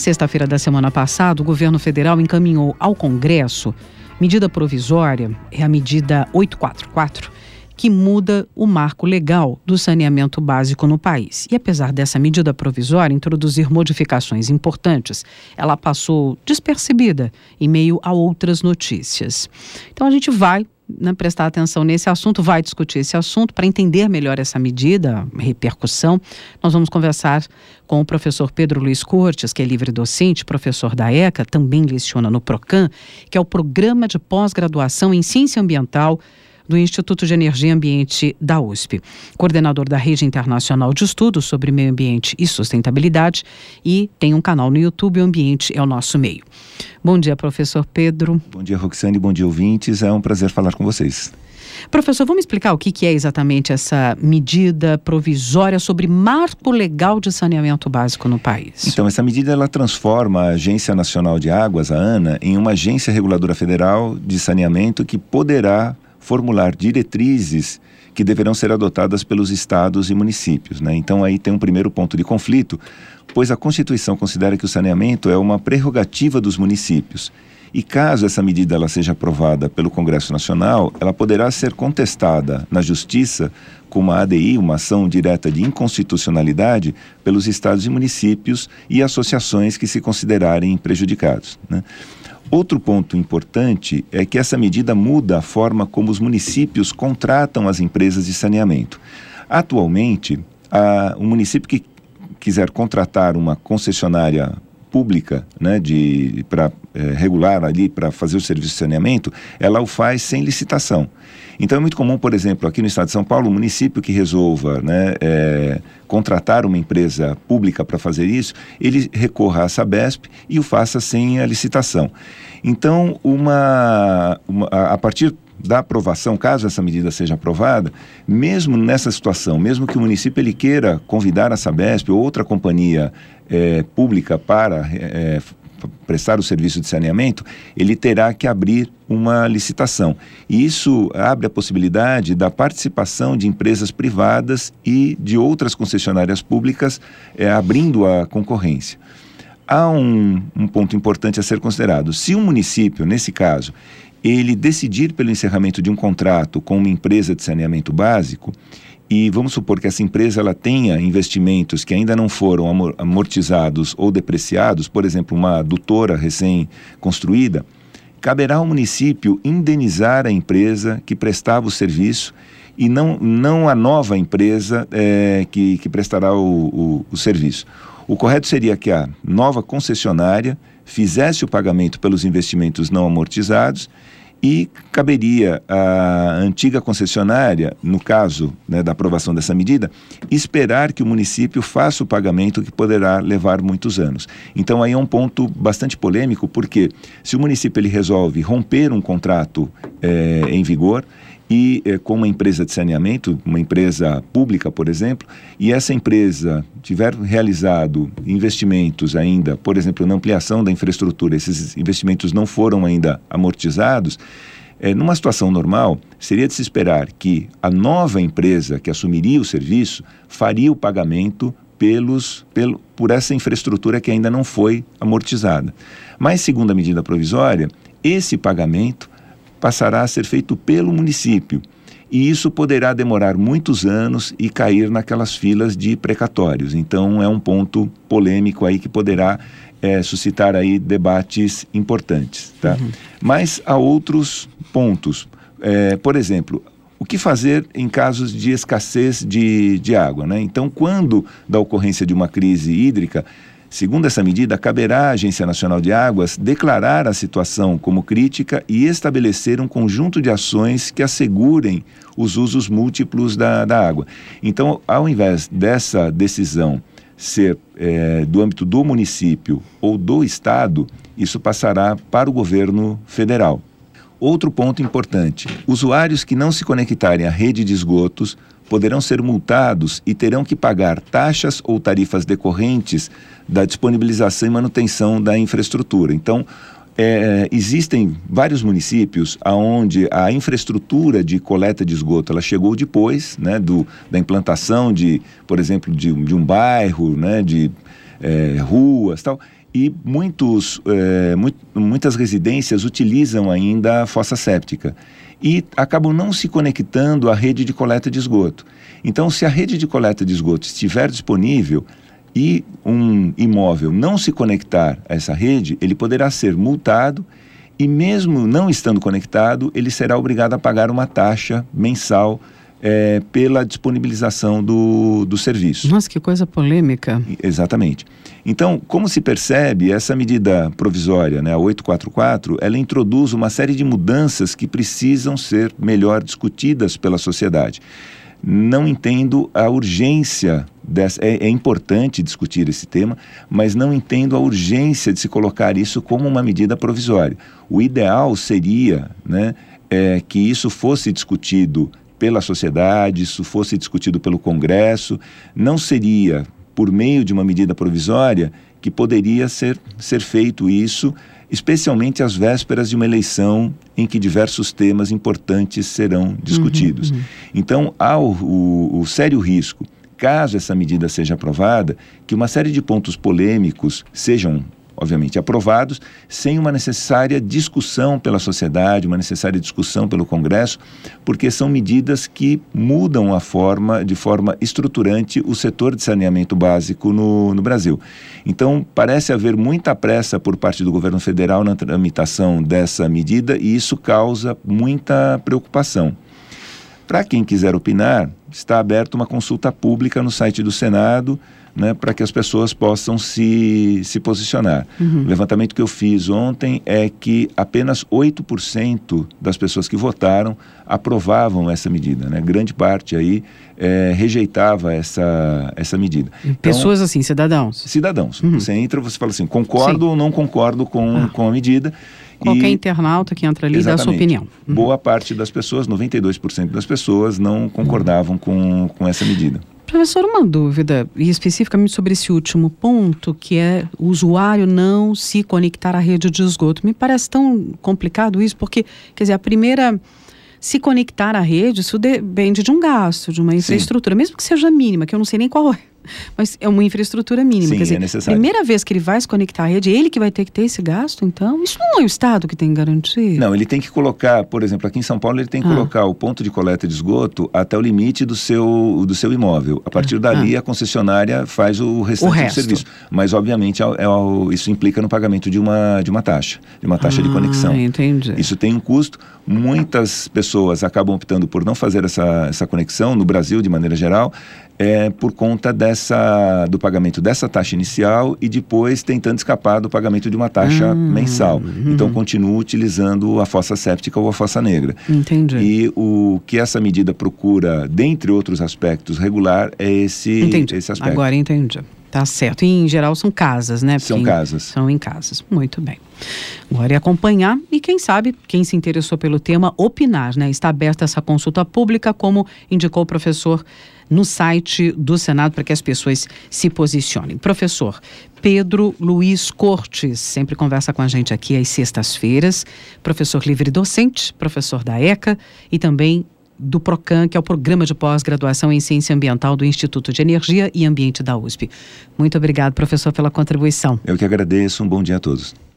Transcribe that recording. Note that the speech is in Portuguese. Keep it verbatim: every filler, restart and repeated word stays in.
sexta-feira da semana passada, o governo federal encaminhou ao Congresso medida provisória, é a medida oitocentos e quarenta e quatro, que muda o marco legal do saneamento básico no país. E apesar dessa medida provisória introduzir modificações importantes, ela passou despercebida em meio a outras notícias. Então a gente vai Né, prestar atenção nesse assunto, vai discutir esse assunto para entender melhor essa medida, repercussão. Nós vamos conversar com o professor Pedro Luiz Cortes, que é livre docente, professor da ECA, também leciona no PROCAN, que é o Programa de Pós-Graduação em Ciência Ambiental do Instituto de Energia e Ambiente da U S P, coordenador da Rede Internacional de Estudos sobre Meio Ambiente e Sustentabilidade, e tem um canal no YouTube, O Ambiente é o Nosso Meio. Bom dia, professor Pedro. Bom dia, Roxane, bom dia, ouvintes. É um prazer falar com vocês. Professor, vamos explicar o que, que é exatamente essa medida provisória sobre marco legal de saneamento básico no país? Então, essa medida ela transforma a Agência Nacional de Águas, a ANA, em uma agência reguladora federal de saneamento que poderá formular diretrizes que deverão ser adotadas pelos estados e municípios, né? Então aí tem um primeiro ponto de conflito, pois a Constituição considera que o saneamento é uma prerrogativa dos municípios. E caso essa medida ela seja aprovada pelo Congresso Nacional, ela poderá ser contestada na Justiça com uma A D I, uma ação direta de inconstitucionalidade, pelos estados e municípios e associações que se considerarem prejudicados, né? Outro ponto importante é que essa medida muda a forma como os municípios contratam as empresas de saneamento. Atualmente, a, o município que quiser contratar uma concessionária pública, né, de, para é, regular ali, para fazer o serviço de saneamento, ela o faz sem licitação. Então é muito comum, por exemplo, aqui no estado de São Paulo, o município que resolva, né, é, contratar uma empresa pública para fazer isso, ele recorra à Sabesp e o faça sem a licitação. Então, uma, uma, a partir da aprovação, caso essa medida seja aprovada, mesmo nessa situação, mesmo que o município ele queira convidar a Sabesp ou outra companhia é, pública para é, prestar o serviço de saneamento, ele terá que abrir uma licitação. E isso abre a possibilidade da participação de empresas privadas e de outras concessionárias públicas é, abrindo a concorrência. Há um, um ponto importante a ser considerado. Se um município, nesse caso, ele decidir pelo encerramento de um contrato com uma empresa de saneamento básico, e vamos supor que essa empresa ela tenha investimentos que ainda não foram amortizados ou depreciados, por exemplo, uma adutora recém-construída, caberá ao município indenizar a empresa que prestava o serviço e não, não a nova empresa é, que, que prestará o, o, o serviço. O correto seria que a nova concessionária fizesse o pagamento pelos investimentos não amortizados e caberia à antiga concessionária, no caso, né, da aprovação dessa medida, esperar que o município faça o pagamento, que poderá levar muitos anos. Então aí é um ponto bastante polêmico, porque se o município ele resolve romper um contrato é, em vigor e é, com uma empresa de saneamento, uma empresa pública, por exemplo, e essa empresa tiver realizado investimentos ainda, por exemplo, na ampliação da infraestrutura, esses investimentos não foram ainda amortizados, é, numa situação normal, seria de se esperar que a nova empresa que assumiria o serviço faria o pagamento pelos, pelo, por essa infraestrutura que ainda não foi amortizada. Mas, segundo a medida provisória, esse pagamento passará a ser feito pelo município. E isso poderá demorar muitos anos e cair naquelas filas de precatórios. Então, é um ponto polêmico aí que poderá é, suscitar aí debates importantes, tá? Uhum. Mas há outros pontos. É, por exemplo, o que fazer em casos de escassez de, de água, né? Então, quando da ocorrência de uma crise hídrica, segundo essa medida, caberá à Agência Nacional de Águas declarar a situação como crítica e estabelecer um conjunto de ações que assegurem os usos múltiplos da, da água. Então, ao invés dessa decisão ser é, do âmbito do município ou do estado, isso passará para o governo federal. Outro ponto importante: usuários que não se conectarem à rede de esgotos poderão ser multados e terão que pagar taxas ou tarifas decorrentes da disponibilização e manutenção da infraestrutura. Então, é, existem vários municípios onde a infraestrutura de coleta de esgoto ela chegou depois, né, do, da implantação de, por exemplo, de, de um bairro, né, de, é, ruas, tal. E muitos, é, muito, muitas residências utilizam ainda a fossa séptica e acabam não se conectando à rede de coleta de esgoto. Então, se a rede de coleta de esgoto estiver disponível e um imóvel não se conectar a essa rede, ele poderá ser multado e, mesmo não estando conectado, ele será obrigado a pagar uma taxa mensal é, pela disponibilização do, do serviço. Nossa, que coisa polêmica. Exatamente. Então, como se percebe, essa medida provisória, né, a oitocentos e quarenta e quatro, ela introduz uma série de mudanças que precisam ser melhor discutidas pela sociedade. Não entendo a urgência dessa, é, é importante discutir esse tema, mas não entendo a urgência de se colocar isso como uma medida provisória. O ideal seria, né, é, que isso fosse discutido pela sociedade, isso fosse discutido pelo Congresso, não seria por meio de uma medida provisória que poderia ser, ser feito isso, especialmente às vésperas de uma eleição em que diversos temas importantes serão discutidos. Uhum, uhum. Então, há o, o, o sério risco, caso essa medida seja aprovada, que uma série de pontos polêmicos sejam, obviamente, aprovados, sem uma necessária discussão pela sociedade, uma necessária discussão pelo Congresso, porque são medidas que mudam a forma, de forma estruturante, o setor de saneamento básico no, no Brasil. Então, parece haver muita pressa por parte do governo federal na tramitação dessa medida e isso causa muita preocupação. Para quem quiser opinar, está aberta uma consulta pública no site do Senado, né, para que as pessoas possam se, se posicionar. Uhum. O levantamento que eu fiz ontem é que apenas oito por cento das pessoas que votaram aprovavam essa medida, né? Grande parte aí é, rejeitava essa, essa medida. Pessoas então, assim, cidadãos? Cidadãos. Uhum. Você entra, você fala assim, concordo Sim. ou não concordo com, ah. com a medida. Qualquer e, internauta que entra ali exatamente, dá a sua opinião. Uhum. Boa parte das pessoas, noventa e dois por cento das pessoas não concordavam uhum. com, com essa medida. Professor, uma dúvida, e especificamente sobre esse último ponto, que é o usuário não se conectar à rede de esgoto. Me parece tão complicado isso, porque, quer dizer, a primeira, se conectar à rede, isso depende de um gasto, de uma infraestrutura, Sim. mesmo que seja mínima, que eu não sei nem qual é. Mas é uma infraestrutura mínima. Sim, quer dizer, é necessário. Primeira vez que ele vai se conectar à rede, é ele que vai ter que ter esse gasto, então? Isso não é o Estado que tem que garantir? Não, ele tem que colocar, por exemplo, aqui em São Paulo, ele tem que ah. colocar o ponto de coleta de esgoto até o limite do seu, do seu imóvel. A partir dali, ah. a concessionária faz o restante o do serviço. Mas, obviamente, é, é, isso implica no pagamento de uma, de uma taxa, de uma taxa ah, de conexão. Entendi. Isso tem um custo. Muitas pessoas acabam optando por não fazer essa, essa conexão, no Brasil, de maneira geral, é, por conta dessa, do pagamento dessa taxa inicial e depois tentando escapar do pagamento de uma taxa ah, mensal. Uhum. Então, continua utilizando a fossa séptica ou a fossa negra. Entendi. E o que essa medida procura, dentre outros aspectos, regular, é esse, entendi. esse aspecto. Agora entendi. Tá certo. E, em geral, são casas, né? São Porque casas. São em casas. Muito bem. Agora é acompanhar e, quem sabe, quem se interessou pelo tema, opinar, né? Está aberta essa consulta pública, como indicou o professor no site do Senado, para que as pessoas se posicionem. Professor Pedro Luiz Cortes, sempre conversa com a gente aqui às sextas-feiras. Professor livre docente, professor da ECA e também do PROCAN, que é o Programa de Pós-Graduação em Ciência Ambiental do Instituto de Energia e Ambiente da U S P. Muito obrigado, professor, pela contribuição. Eu que agradeço. Um bom dia a todos.